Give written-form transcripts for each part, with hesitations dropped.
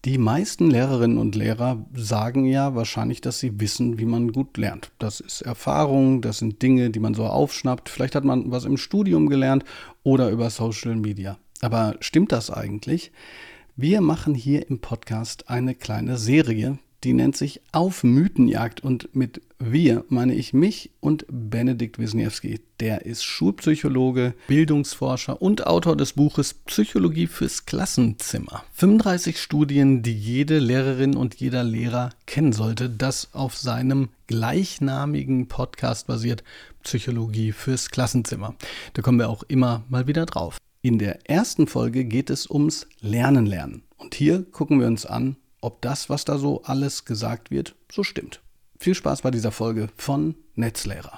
Die meisten Lehrerinnen und Lehrer sagen ja wahrscheinlich, dass sie wissen, wie man gut lernt. Das ist Erfahrung, das sind Dinge, die man so aufschnappt. Vielleicht hat man was im Studium gelernt oder über Social Media. Aber stimmt das eigentlich? Wir machen hier im Podcast eine kleine Serie, die nennt sich Auf Mythenjagd. Und mit wir meine ich mich und Benedikt Wisniewski. Der ist Schulpsychologe, Bildungsforscher und Autor des Buches Psychologie fürs Klassenzimmer. 35 Studien, die jede Lehrerin und jeder Lehrer kennen sollte, das auf seinem gleichnamigen Podcast basiert, Psychologie fürs Klassenzimmer. Da kommen wir auch immer mal wieder drauf. In der ersten Folge geht es ums Lernen. Und hier gucken wir uns an, ob das, was da so alles gesagt wird, so stimmt. Viel Spaß bei dieser Folge von Netzlehrer.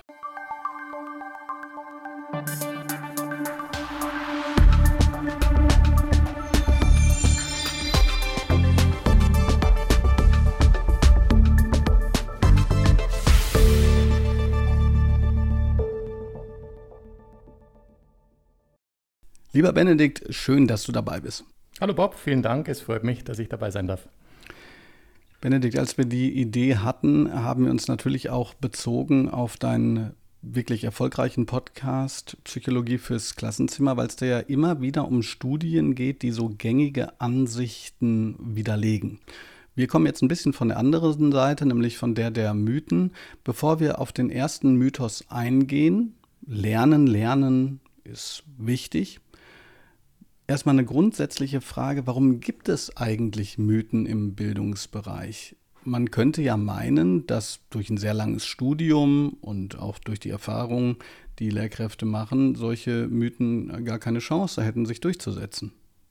Lieber Benedikt, schön, dass du dabei bist. Hallo Bob, vielen Dank. Es freut mich, dass ich dabei sein darf. Benedikt, als wir die Idee hatten, haben wir uns natürlich auch bezogen auf deinen wirklich erfolgreichen Podcast Psychologie fürs Klassenzimmer, weil es da ja immer wieder um Studien geht, die so gängige Ansichten widerlegen. Wir kommen jetzt ein bisschen von der anderen Seite, nämlich von der Mythen. Bevor wir auf den ersten Mythos eingehen, Lernen ist wichtig. Erstmal eine grundsätzliche Frage, warum gibt es eigentlich Mythen im Bildungsbereich? Man könnte ja meinen, dass durch ein sehr langes Studium und auch durch die Erfahrung, die Lehrkräfte machen, solche Mythen gar keine Chance hätten, sich durchzusetzen.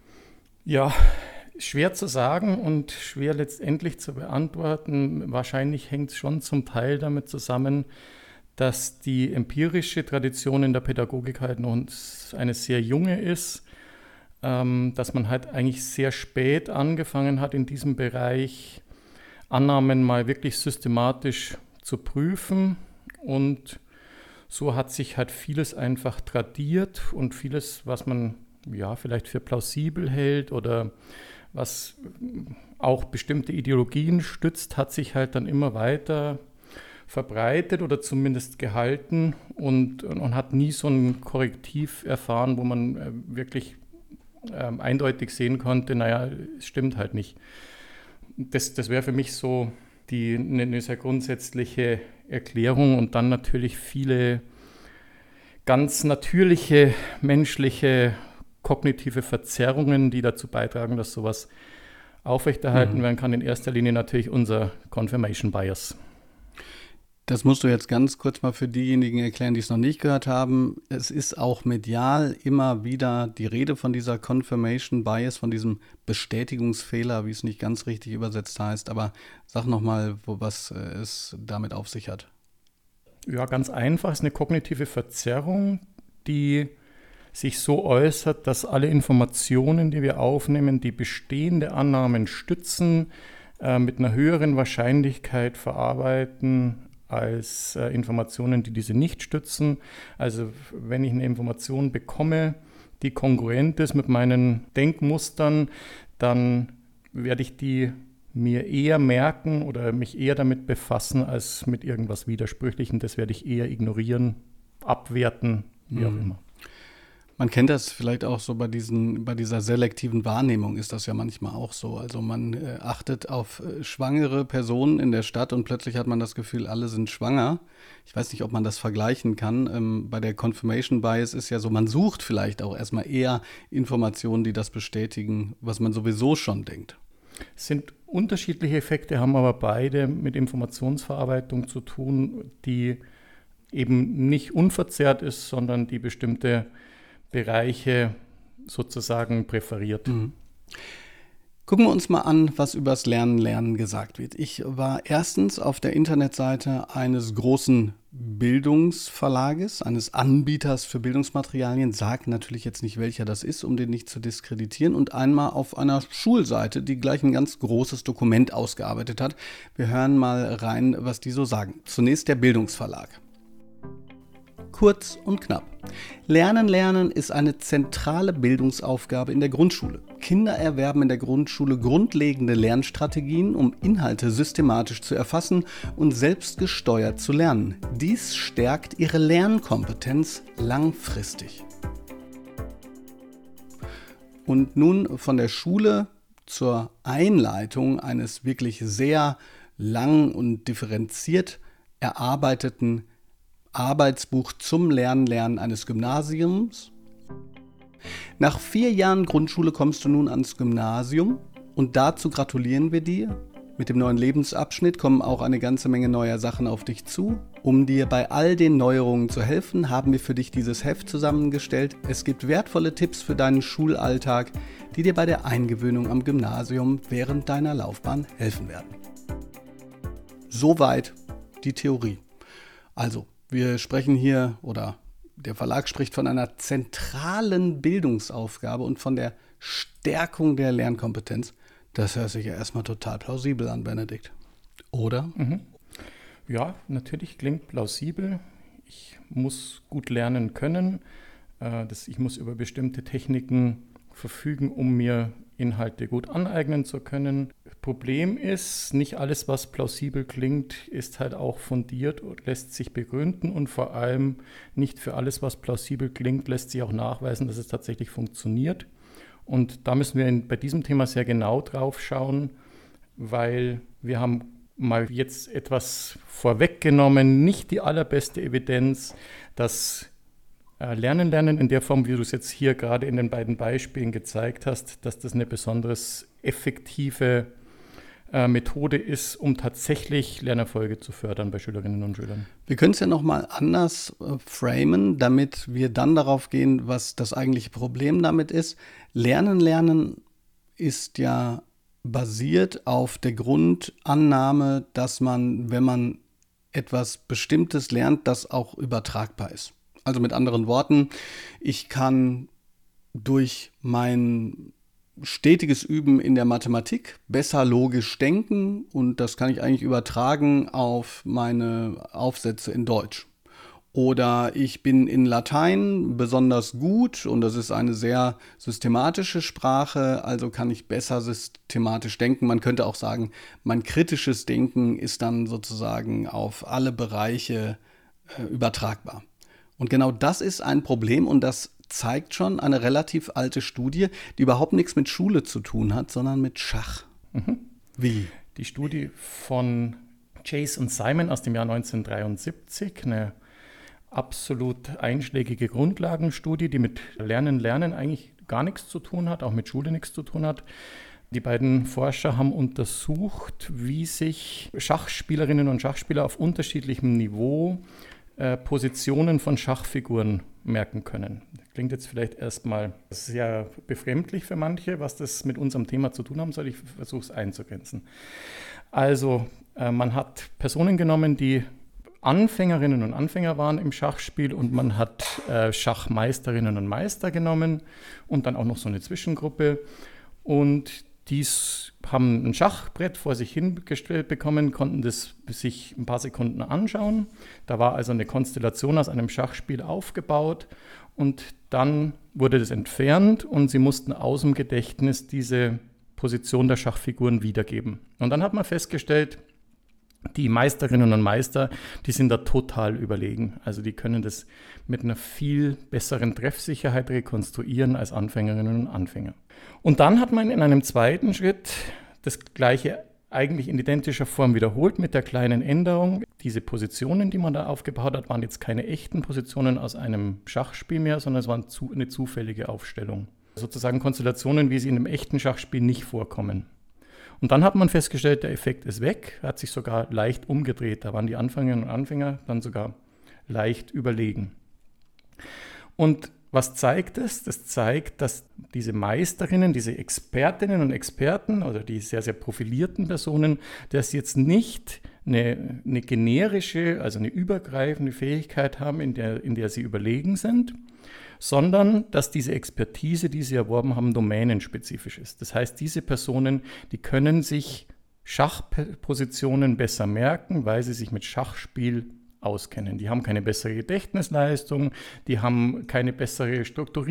Ja, schwer zu sagen und schwer letztendlich zu beantworten. Wahrscheinlich hängt es schon zum Teil damit zusammen, dass die empirische Tradition in der Pädagogik halt noch eine sehr junge ist. Dass man halt eigentlich sehr spät angefangen hat, in diesem Bereich Annahmen mal wirklich systematisch zu prüfen. Und so hat sich halt vieles einfach tradiert und vieles, was man ja vielleicht für plausibel hält oder was auch bestimmte Ideologien stützt, hat sich halt dann immer weiter verbreitet oder zumindest gehalten und hat nie so ein Korrektiv erfahren, wo man wirklich eindeutig sehen konnte, naja, es stimmt halt nicht. Das wäre für mich so eine sehr grundsätzliche Erklärung und dann natürlich viele ganz natürliche menschliche kognitive Verzerrungen, die dazu beitragen, dass sowas aufrechterhalten werden kann. In erster Linie natürlich unser Confirmation Bias. Das musst du jetzt ganz kurz mal für diejenigen erklären, die es noch nicht gehört haben. Es ist auch medial immer wieder die Rede von dieser Confirmation Bias, von diesem Bestätigungsfehler, wie es nicht ganz richtig übersetzt heißt. Aber sag nochmal, was es damit auf sich hat. Ja, ganz einfach. Es ist eine kognitive Verzerrung, die sich so äußert, dass alle Informationen, die wir aufnehmen, die bestehende Annahmen stützen, mit einer höheren Wahrscheinlichkeit verarbeiten, als Informationen, die diese nicht stützen. Also wenn ich eine Information bekomme, die kongruent ist mit meinen Denkmustern, dann werde ich die mir eher merken oder mich eher damit befassen, als mit irgendwas Widersprüchlichem. Das werde ich eher ignorieren, abwerten, wie auch immer. Man kennt das vielleicht auch so bei dieser selektiven Wahrnehmung ist das ja manchmal auch so. Also man achtet auf schwangere Personen in der Stadt und plötzlich hat man das Gefühl, alle sind schwanger. Ich weiß nicht, ob man das vergleichen kann. Bei der Confirmation Bias ist ja so, man sucht vielleicht auch erstmal eher Informationen, die das bestätigen, was man sowieso schon denkt. Es sind unterschiedliche Effekte, haben aber beide mit Informationsverarbeitung zu tun, die eben nicht unverzerrt ist, sondern die bestimmte Bereiche sozusagen präferiert. Gucken wir uns mal an, was übers Lernen gesagt wird. Ich war erstens auf der Internetseite eines großen Bildungsverlages, eines Anbieters für Bildungsmaterialien, sage natürlich jetzt nicht, welcher das ist, um den nicht zu diskreditieren, und einmal auf einer Schulseite, die gleich ein ganz großes Dokument ausgearbeitet hat. Wir hören mal rein, was die so sagen. Zunächst der Bildungsverlag. Kurz und knapp. Lernen ist eine zentrale Bildungsaufgabe in der Grundschule. Kinder erwerben in der Grundschule grundlegende Lernstrategien, um Inhalte systematisch zu erfassen und selbstgesteuert zu lernen. Dies stärkt ihre Lernkompetenz langfristig. Und nun von der Schule zur Einleitung eines wirklich sehr lang und differenziert erarbeiteten Arbeitsbuch zum Lernen eines Gymnasiums. Nach 4 Jahren Grundschule kommst du nun ans Gymnasium und dazu gratulieren wir dir. Mit dem neuen Lebensabschnitt kommen auch eine ganze Menge neuer Sachen auf dich zu. Um dir bei all den Neuerungen zu helfen, haben wir für dich dieses Heft zusammengestellt. Es gibt wertvolle Tipps für deinen Schulalltag, die dir bei der Eingewöhnung am Gymnasium während deiner Laufbahn helfen werden. Soweit die Theorie. Also, wir sprechen hier, oder der Verlag spricht von einer zentralen Bildungsaufgabe und von der Stärkung der Lernkompetenz. Das hört sich ja erstmal total plausibel an, Benedikt. Oder? Ja, natürlich klingt plausibel. Ich muss gut lernen können. Ich muss über bestimmte Techniken verfügen, um mir Inhalte gut aneignen zu können. Problem ist, nicht alles, was plausibel klingt, ist halt auch fundiert und lässt sich begründen. Und vor allem nicht für alles, was plausibel klingt, lässt sich auch nachweisen, dass es tatsächlich funktioniert. Und da müssen wir bei diesem Thema sehr genau drauf schauen, weil wir haben mal jetzt etwas vorweggenommen, nicht die allerbeste Evidenz, dass Lernen in der Form, wie du es jetzt hier gerade in den beiden Beispielen gezeigt hast, dass das eine besonders effektive Methode ist, um tatsächlich Lernerfolge zu fördern bei Schülerinnen und Schülern. Wir können es ja nochmal anders framen, damit wir dann darauf gehen, was das eigentliche Problem damit ist. Lernen ist ja basiert auf der Grundannahme, dass man, wenn man etwas Bestimmtes lernt, das auch übertragbar ist. Also mit anderen Worten, ich kann durch mein stetiges Üben in der Mathematik besser logisch denken und das kann ich eigentlich übertragen auf meine Aufsätze in Deutsch. Oder ich bin in Latein besonders gut und das ist eine sehr systematische Sprache, also kann ich besser systematisch denken. Man könnte auch sagen, mein kritisches Denken ist dann sozusagen auf alle Bereiche übertragbar. Und genau das ist ein Problem und das zeigt schon eine relativ alte Studie, die überhaupt nichts mit Schule zu tun hat, sondern mit Schach. Wie? Die Studie von Chase und Simon aus dem Jahr 1973, eine absolut einschlägige Grundlagenstudie, die mit Lernen eigentlich gar nichts zu tun hat, auch mit Schule nichts zu tun hat. Die beiden Forscher haben untersucht, wie sich Schachspielerinnen und Schachspieler auf unterschiedlichem Niveau Positionen von Schachfiguren merken können. Klingt jetzt vielleicht erstmal sehr befremdlich für manche, was das mit unserem Thema zu tun haben soll. Ich versuche es einzugrenzen. Also man hat Personen genommen, die Anfängerinnen und Anfänger waren im Schachspiel und man hat Schachmeisterinnen und Meister genommen und dann auch noch so eine Zwischengruppe und die haben ein Schachbrett vor sich hingestellt bekommen, konnten das sich ein paar Sekunden anschauen. Da war also eine Konstellation aus einem Schachspiel aufgebaut und dann wurde das entfernt und sie mussten aus dem Gedächtnis diese Position der Schachfiguren wiedergeben. Und dann hat man festgestellt, die Meisterinnen und Meister, die sind da total überlegen. Also die können das mit einer viel besseren Treffsicherheit rekonstruieren als Anfängerinnen und Anfänger. Und dann hat man in einem zweiten Schritt das Gleiche eigentlich in identischer Form wiederholt mit der kleinen Änderung. Diese Positionen, die man da aufgebaut hat, waren jetzt keine echten Positionen aus einem Schachspiel mehr, sondern es war eine zufällige Aufstellung. Sozusagen Konstellationen, wie sie in einem echten Schachspiel nicht vorkommen. Und dann hat man festgestellt, der Effekt ist weg, hat sich sogar leicht umgedreht. Da waren die Anfängerinnen und Anfänger dann sogar leicht überlegen. Und was zeigt es? Das zeigt, dass diese Meisterinnen, diese Expertinnen und Experten oder die sehr, sehr profilierten Personen, dass sie jetzt nicht eine generische, also eine übergreifende Fähigkeit haben, in der sie überlegen sind, sondern dass diese Expertise, die sie erworben haben, domänenspezifisch ist. Das heißt, diese Personen, die können sich Schachpositionen besser merken, weil sie sich mit Schachspiel auskennen. Die haben keine bessere Gedächtnisleistung, die haben keine bessere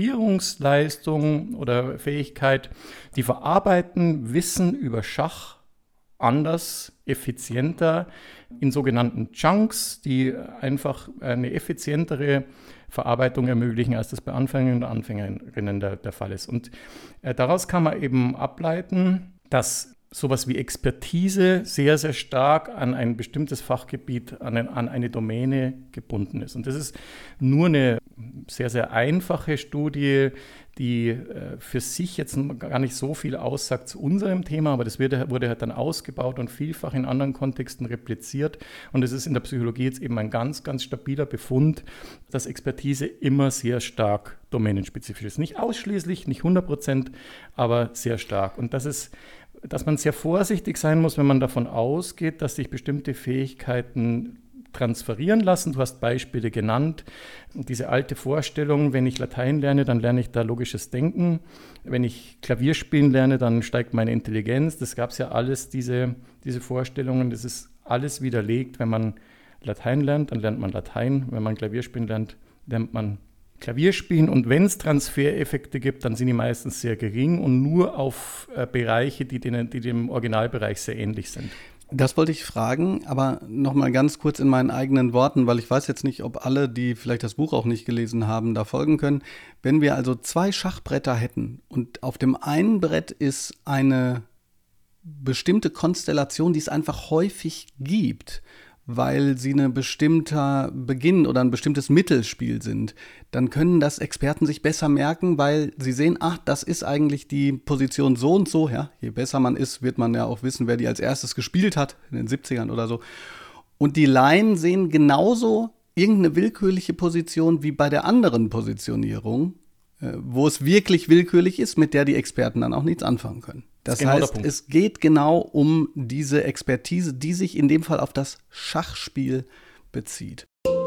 Strukturierungsleistung oder Fähigkeit. Die verarbeiten Wissen über Schach anders, effizienter in sogenannten Chunks, die einfach eine effizientere Verarbeitung ermöglichen, als das bei Anfängern und Anfängerinnen der Fall ist. Und daraus kann man eben ableiten, dass sowas wie Expertise sehr, sehr stark an ein bestimmtes Fachgebiet, an eine Domäne gebunden ist. Und das ist nur eine sehr, sehr einfache Studie, die für sich jetzt gar nicht so viel aussagt zu unserem Thema, aber das wurde halt dann ausgebaut und vielfach in anderen Kontexten repliziert. Und es ist in der Psychologie jetzt eben ein ganz, ganz stabiler Befund, dass Expertise immer sehr stark domänenspezifisch ist. Nicht ausschließlich, nicht 100%, aber sehr stark. Und dass man sehr vorsichtig sein muss, wenn man davon ausgeht, dass sich bestimmte Fähigkeiten transferieren lassen. Du hast Beispiele genannt. Diese alte Vorstellung, wenn ich Latein lerne, dann lerne ich da logisches Denken. Wenn ich Klavier spielen lerne, dann steigt meine Intelligenz. Das gab es ja alles, diese Vorstellungen. Das ist alles widerlegt. Wenn man Latein lernt, dann lernt man Latein. Wenn man Klavier spielen lernt, lernt man Klavier spielen. Und wenn es Transfereffekte gibt, dann sind die meistens sehr gering und nur auf Bereiche, die dem Originalbereich sehr ähnlich sind. Das wollte ich fragen, aber nochmal ganz kurz in meinen eigenen Worten, weil ich weiß jetzt nicht, ob alle, die vielleicht das Buch auch nicht gelesen haben, da folgen können. Wenn wir also 2 Schachbretter hätten und auf dem einen Brett ist eine bestimmte Konstellation, die es einfach häufig gibt, weil sie ein bestimmter Beginn oder ein bestimmtes Mittelspiel sind, dann können das Experten sich besser merken, weil sie sehen, ach, das ist eigentlich die Position so und so. Ja, je besser man ist, wird man ja auch wissen, wer die als erstes gespielt hat, in den 70ern oder so. Und die Laien sehen genauso irgendeine willkürliche Position wie bei der anderen Positionierung, wo es wirklich willkürlich ist, mit der die Experten dann auch nichts anfangen können. Das heißt, es geht genau um diese Expertise, die sich in dem Fall auf das Schachspiel bezieht.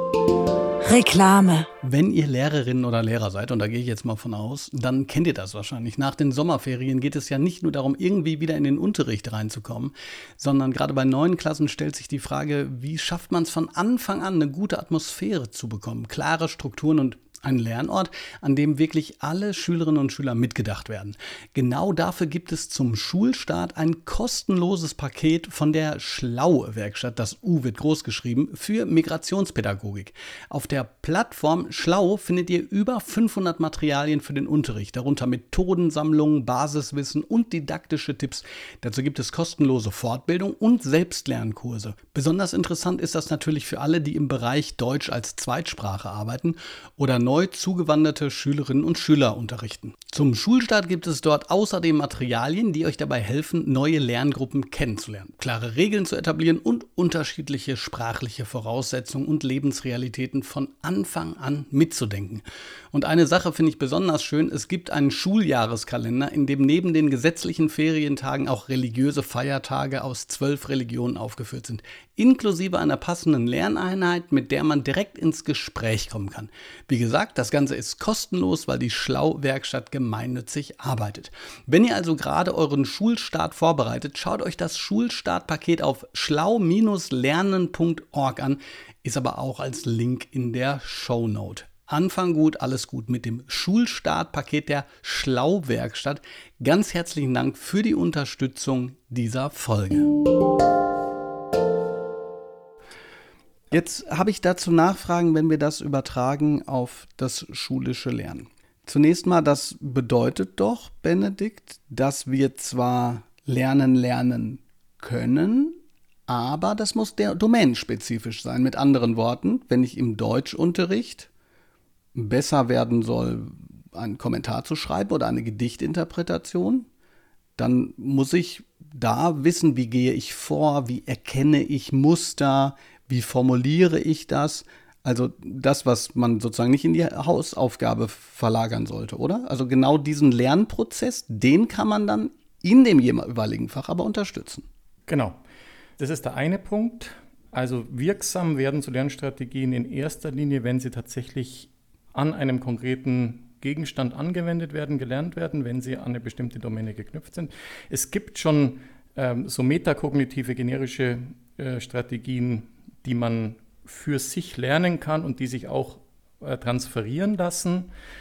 Reklame. Wenn ihr Lehrerinnen oder Lehrer seid, und da gehe ich jetzt mal von aus, dann kennt ihr das wahrscheinlich. Nach den Sommerferien geht es ja nicht nur darum, irgendwie wieder in den Unterricht reinzukommen, sondern gerade bei neuen Klassen stellt sich die Frage, wie schafft man es von Anfang an, eine gute Atmosphäre zu bekommen, klare Strukturen und ein Lernort, an dem wirklich alle Schülerinnen und Schüler mitgedacht werden. Genau dafür gibt es zum Schulstart ein kostenloses Paket von der Schlau-Werkstatt, das U wird groß geschrieben, für Migrationspädagogik. Auf der Plattform Schlau findet ihr über 500 Materialien für den Unterricht, darunter Methodensammlungen, Basiswissen und didaktische Tipps. Dazu gibt es kostenlose Fortbildung und Selbstlernkurse. Besonders interessant ist das natürlich für alle, die im Bereich Deutsch als Zweitsprache arbeiten oder neu zugewanderte Schülerinnen und Schüler unterrichten. Zum Schulstart gibt es dort außerdem Materialien, die euch dabei helfen, neue Lerngruppen kennenzulernen, klare Regeln zu etablieren und unterschiedliche sprachliche Voraussetzungen und Lebensrealitäten von Anfang an mitzudenken. Und eine Sache finde ich besonders schön, es gibt einen Schuljahreskalender, in dem neben den gesetzlichen Ferientagen auch religiöse Feiertage aus 12 Religionen aufgeführt sind, inklusive einer passenden Lerneinheit, mit der man direkt ins Gespräch kommen kann. Wie gesagt, das Ganze ist kostenlos, weil die Schlau-Werkstatt gemeinnützig arbeitet. Wenn ihr also gerade euren Schulstart vorbereitet, schaut euch das Schulstartpaket auf schlau-lernen.org an, ist aber auch als Link in der Shownote. Anfang gut, alles gut mit dem Schulstartpaket der Schlau-Werkstatt. Ganz herzlichen Dank für die Unterstützung dieser Folge. Jetzt habe ich dazu Nachfragen, wenn wir das übertragen auf das schulische Lernen. Zunächst mal, das bedeutet doch, Benedikt, dass wir zwar lernen können, aber das muss domänenspezifisch sein. Mit anderen Worten, wenn ich im Deutschunterricht besser werden soll, einen Kommentar zu schreiben oder eine Gedichtinterpretation, dann muss ich da wissen, wie gehe ich vor, wie erkenne ich Muster, wie formuliere ich das? Also das, was man sozusagen nicht in die Hausaufgabe verlagern sollte, oder? Also genau diesen Lernprozess, den kann man dann in dem jeweiligen Fach aber unterstützen. Genau. Das ist der eine Punkt. Also wirksam werden so Lernstrategien in erster Linie, wenn sie tatsächlich an einem konkreten Gegenstand angewendet werden, gelernt werden, wenn sie an eine bestimmte Domäne geknüpft sind. Es gibt schon so metakognitive, generische Strategien, die man für sich lernen kann und die sich auch transferieren lassen.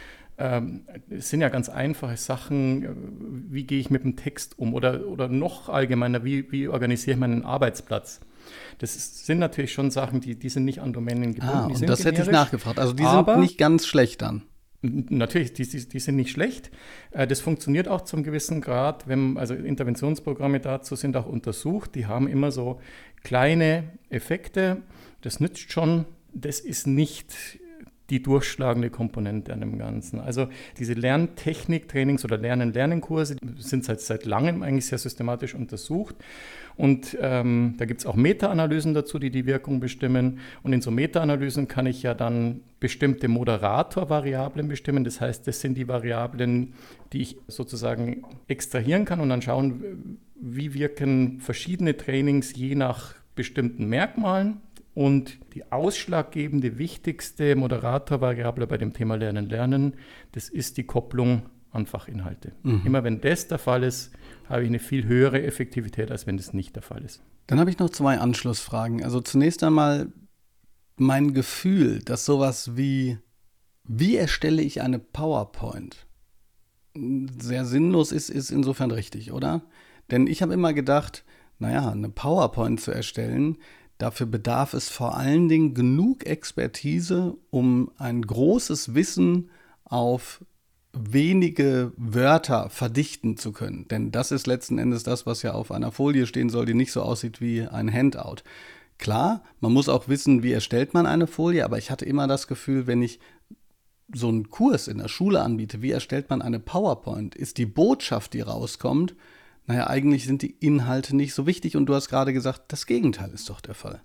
Es sind ja ganz einfache Sachen, wie gehe ich mit dem Text um oder noch allgemeiner, wie organisiere ich meinen Arbeitsplatz. Das sind natürlich schon Sachen, die sind nicht an Domänen gebunden. Und das hätte ich nachgefragt. Also die sind nicht ganz schlecht dann. Natürlich, die sind nicht schlecht. Das funktioniert auch zum gewissen Grad, also Interventionsprogramme dazu sind auch untersucht. Die haben immer so kleine Effekte. Das nützt schon. Das ist nicht die durchschlagende Komponente an dem Ganzen. Also diese Lerntechnik-Trainings oder Lernen-Lernen-Kurse sind seit langem eigentlich sehr systematisch untersucht. Und da gibt es auch Meta-Analysen dazu, die Wirkung bestimmen. Und in so Meta-Analysen kann ich ja dann bestimmte Moderator-Variablen bestimmen. Das heißt, das sind die Variablen, die ich sozusagen extrahieren kann und dann schauen, wie wirken verschiedene Trainings je nach bestimmten Merkmalen. Und die ausschlaggebende, wichtigste Moderatorvariable bei dem Thema Lernen, das ist die Kopplung an Fachinhalte. Immer wenn das der Fall ist, habe ich eine viel höhere Effektivität, als wenn das nicht der Fall ist. Dann habe ich noch 2 Anschlussfragen. Also zunächst einmal mein Gefühl, dass sowas wie erstelle ich eine PowerPoint, sehr sinnlos ist insofern richtig, oder? Denn ich habe immer gedacht, eine PowerPoint zu erstellen, dafür bedarf es vor allen Dingen genug Expertise, um ein großes Wissen auf wenige Wörter verdichten zu können. Denn das ist letzten Endes das, was ja auf einer Folie stehen soll, die nicht so aussieht wie ein Handout. Klar, man muss auch wissen, wie erstellt man eine Folie, aber ich hatte immer das Gefühl, wenn ich so einen Kurs in der Schule anbiete, wie erstellt man eine PowerPoint, ist die Botschaft, die rauskommt, eigentlich sind die Inhalte nicht so wichtig und du hast gerade gesagt, das Gegenteil ist doch der Fall.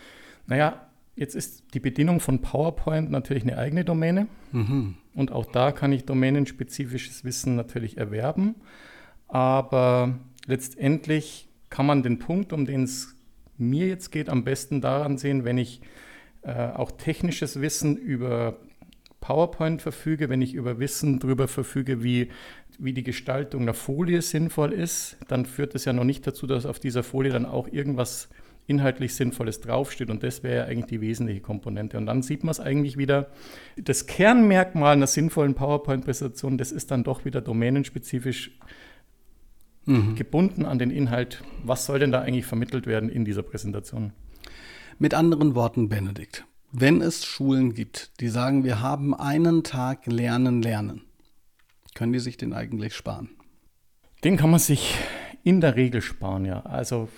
Jetzt ist die Bedienung von PowerPoint natürlich eine eigene Domäne und auch da kann ich domänenspezifisches Wissen natürlich erwerben, aber letztendlich kann man den Punkt, um den es mir jetzt geht, am besten daran sehen, wenn ich auch technisches Wissen über PowerPoint verfüge, wenn ich über Wissen darüber verfüge, wie die Gestaltung einer Folie sinnvoll ist, dann führt es ja noch nicht dazu, dass auf dieser Folie dann auch irgendwas inhaltlich Sinnvolles draufsteht. Und das wäre ja eigentlich die wesentliche Komponente. Und dann sieht man es eigentlich wieder, das Kernmerkmal einer sinnvollen PowerPoint-Präsentation, das ist dann doch wieder domänenspezifisch gebunden an den Inhalt. Was soll denn da eigentlich vermittelt werden in dieser Präsentation? Mit anderen Worten, Benedikt, wenn es Schulen gibt, die sagen, wir haben einen Tag Lernen, können die sich den eigentlich sparen? Den kann man sich in der Regel sparen, ja. Also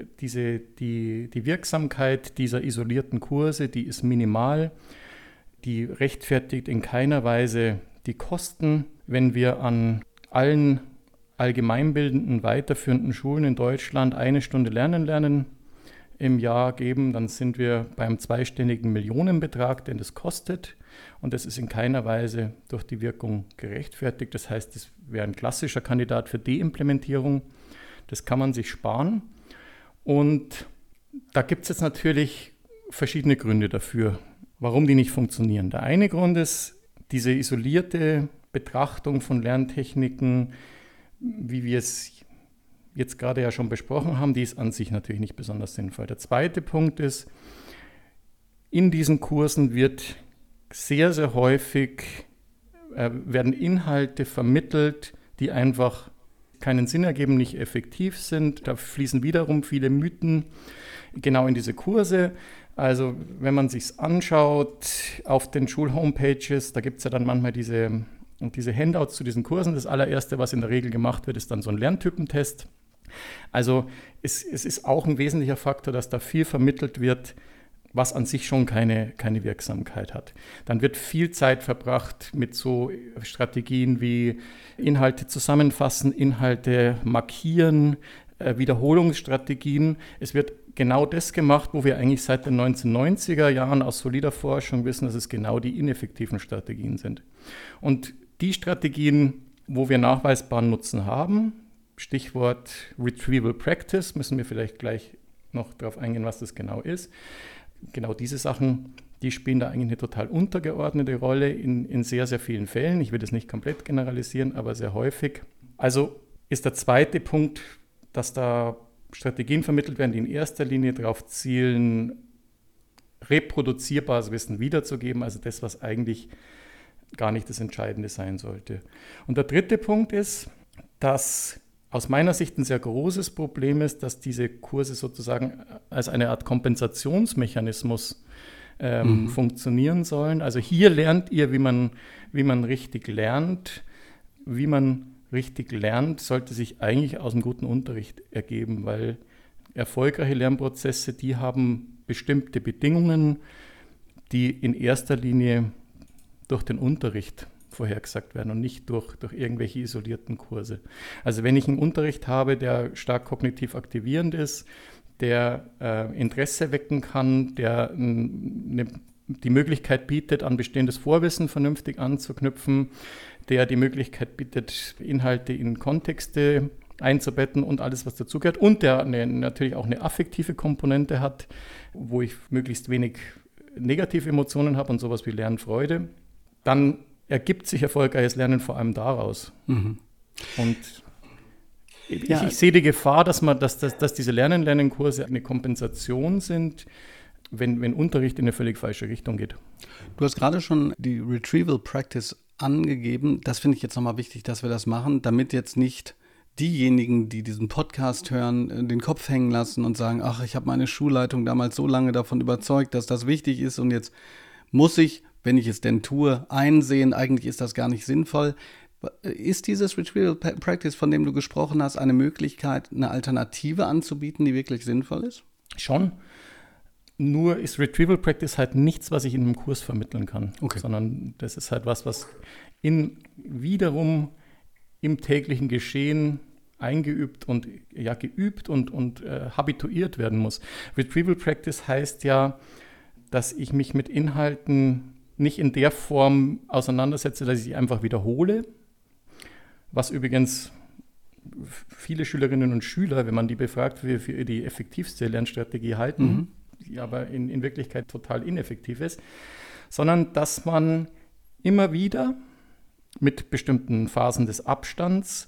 die Wirksamkeit dieser isolierten Kurse, die ist minimal. Die rechtfertigt in keiner Weise die Kosten. Wenn wir an allen allgemeinbildenden, weiterführenden Schulen in Deutschland 1 Stunde Lernen im Jahr geben, dann sind wir beim zweistelligen Millionenbetrag, den das kostet. Und das ist in keiner Weise durch die Wirkung gerechtfertigt. Das heißt, das wäre ein klassischer Kandidat für Deimplementierung. Das kann man sich sparen. Und da gibt es jetzt natürlich verschiedene Gründe dafür, warum die nicht funktionieren. Der eine Grund ist diese isolierte Betrachtung von Lerntechniken, wie wir es jetzt gerade ja schon besprochen haben, die ist an sich natürlich nicht besonders sinnvoll. Der zweite Punkt ist, in diesen Kursen wird sehr, sehr häufig werden Inhalte vermittelt, die einfach keinen Sinn ergeben, nicht effektiv sind. Da fließen wiederum viele Mythen genau in diese Kurse. Also wenn man sich es anschaut auf den Schulhomepages, da gibt es ja dann manchmal diese Handouts zu diesen Kursen. Das allererste, was in der Regel gemacht wird, ist dann so ein Lerntypentest. Also es ist auch ein wesentlicher Faktor, dass da viel vermittelt wird, was an sich schon keine Wirksamkeit hat. Dann wird viel Zeit verbracht mit so Strategien wie Inhalte zusammenfassen, Inhalte markieren, Wiederholungsstrategien. Es wird genau das gemacht, wo wir eigentlich seit den 1990er Jahren aus solider Forschung wissen, dass es genau die ineffektiven Strategien sind. Und die Strategien, wo wir nachweisbaren Nutzen haben, Stichwort Retrieval Practice, müssen wir vielleicht gleich noch darauf eingehen, was das genau ist. Genau diese Sachen, die spielen da eigentlich eine total untergeordnete Rolle in sehr, sehr vielen Fällen. Ich will das nicht komplett generalisieren, aber sehr häufig. Also ist der zweite Punkt, dass da Strategien vermittelt werden, die in erster Linie darauf zielen, reproduzierbares Wissen wiederzugeben, also das, was eigentlich gar nicht das Entscheidende sein sollte. Und der dritte Punkt ist, dass aus meiner Sicht ein sehr großes Problem ist, dass diese Kurse sozusagen als eine Art Kompensationsmechanismus funktionieren sollen. Also hier lernt ihr, wie man richtig lernt. Wie man richtig lernt, sollte sich eigentlich aus einem guten Unterricht ergeben, weil erfolgreiche Lernprozesse, die haben bestimmte Bedingungen, die in erster Linie durch den Unterricht vorhergesagt werden und nicht durch irgendwelche isolierten Kurse. Also wenn ich einen Unterricht habe, der stark kognitiv aktivierend ist, der Interesse wecken kann, der die Möglichkeit bietet, an bestehendes Vorwissen vernünftig anzuknüpfen, der die Möglichkeit bietet, Inhalte in Kontexte einzubetten und alles, was dazugehört, und der natürlich auch eine affektive Komponente hat, wo ich möglichst wenig negative Emotionen habe und sowas wie Lernfreude, dann ergibt sich erfolgreiches Lernen vor allem daraus. Und ich sehe die Gefahr, dass diese Lernen-Kurse eine Kompensation sind, wenn Unterricht in eine völlig falsche Richtung geht. Du hast gerade schon die Retrieval Practice angegeben. Das finde ich jetzt nochmal wichtig, dass wir das machen, damit jetzt nicht diejenigen, die diesen Podcast hören, den Kopf hängen lassen und sagen, ach, ich habe meine Schulleitung damals so lange davon überzeugt, dass das wichtig ist und jetzt muss ich, wenn ich es denn tue, einsehen, eigentlich ist das gar nicht sinnvoll. Ist dieses Retrieval Practice, von dem du gesprochen hast, eine Möglichkeit, eine Alternative anzubieten, die wirklich sinnvoll ist? Schon. Nur ist Retrieval Practice halt nichts, was ich in einem Kurs vermitteln kann, sondern das ist halt was wiederum im täglichen Geschehen eingeübt und geübt und habituiert werden muss. Retrieval Practice heißt ja, dass ich mich mit Inhalten nicht in der Form auseinandersetze, dass ich sie einfach wiederhole, was übrigens viele Schülerinnen und Schüler, wenn man die befragt, für die effektivste Lernstrategie halten, die aber in Wirklichkeit total ineffektiv ist, sondern dass man immer wieder mit bestimmten Phasen des Abstands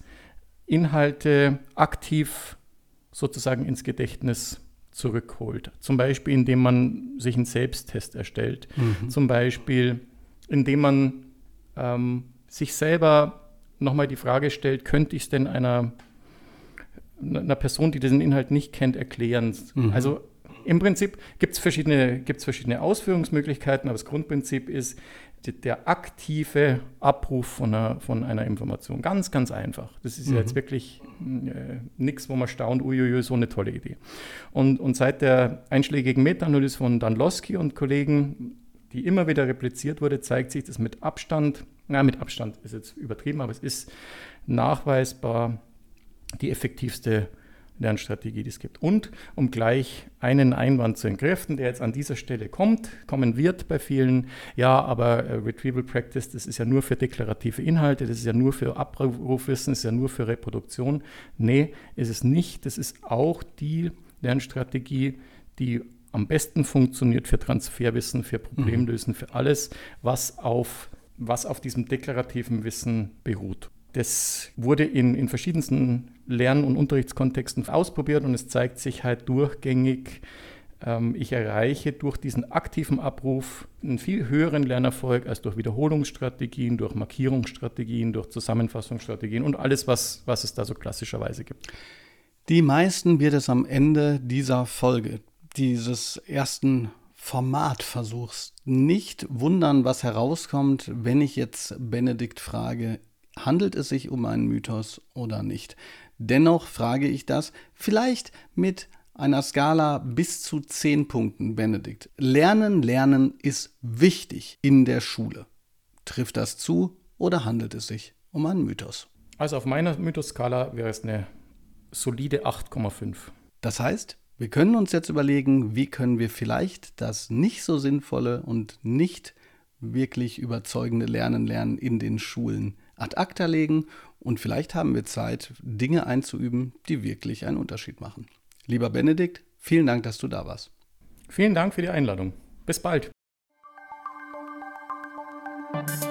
Inhalte aktiv sozusagen ins Gedächtnis zurückholt. Zum Beispiel, indem man sich einen Selbsttest erstellt. Zum Beispiel, indem man sich selber nochmal die Frage stellt, könnte ich es denn einer Person, die diesen Inhalt nicht kennt, erklären? Also im Prinzip gibt es verschiedene Ausführungsmöglichkeiten, aber das Grundprinzip ist der aktive Abruf von einer Information. Ganz, ganz einfach. Das ist ja jetzt wirklich nichts, wo man staunt, uiuiui, so eine tolle Idee. Und seit der einschlägigen Meta-Analyse von Danlosky und Kollegen, die immer wieder repliziert wurde, zeigt sich das mit Abstand ist jetzt übertrieben, aber es ist nachweisbar die effektivste Lernstrategie, die es gibt. Und um gleich einen Einwand zu entkräften, der jetzt an dieser Stelle kommen wird bei vielen, ja, aber Retrieval Practice, das ist ja nur für deklarative Inhalte, das ist ja nur für Abrufwissen, das ist ja nur für Reproduktion. Nee, ist es nicht. Das ist auch die Lernstrategie, die am besten funktioniert für Transferwissen, für Problemlösen, für alles, was auf diesem deklarativen Wissen beruht. Das wurde in verschiedensten Lern- und Unterrichtskontexten ausprobiert und es zeigt sich halt durchgängig, ich erreiche durch diesen aktiven Abruf einen viel höheren Lernerfolg als durch Wiederholungsstrategien, durch Markierungsstrategien, durch Zusammenfassungsstrategien und alles, was es da so klassischerweise gibt. Die meisten wird es am Ende dieser Folge, dieses ersten Formatversuchs, nicht wundern, was herauskommt, wenn ich jetzt Benedikt frage, handelt es sich um einen Mythos oder nicht? Dennoch frage ich das vielleicht mit einer Skala bis zu 10 Punkten, Benedikt. Lernen ist wichtig in der Schule. Trifft das zu oder handelt es sich um einen Mythos? Also auf meiner Mythos-Skala wäre es eine solide 8,5. Das heißt, wir können uns jetzt überlegen, wie können wir vielleicht das nicht so sinnvolle und nicht wirklich überzeugende Lernen in den Schulen ad acta legen und vielleicht haben wir Zeit, Dinge einzuüben, die wirklich einen Unterschied machen. Lieber Benedikt, vielen Dank, dass du da warst. Vielen Dank für die Einladung. Bis bald.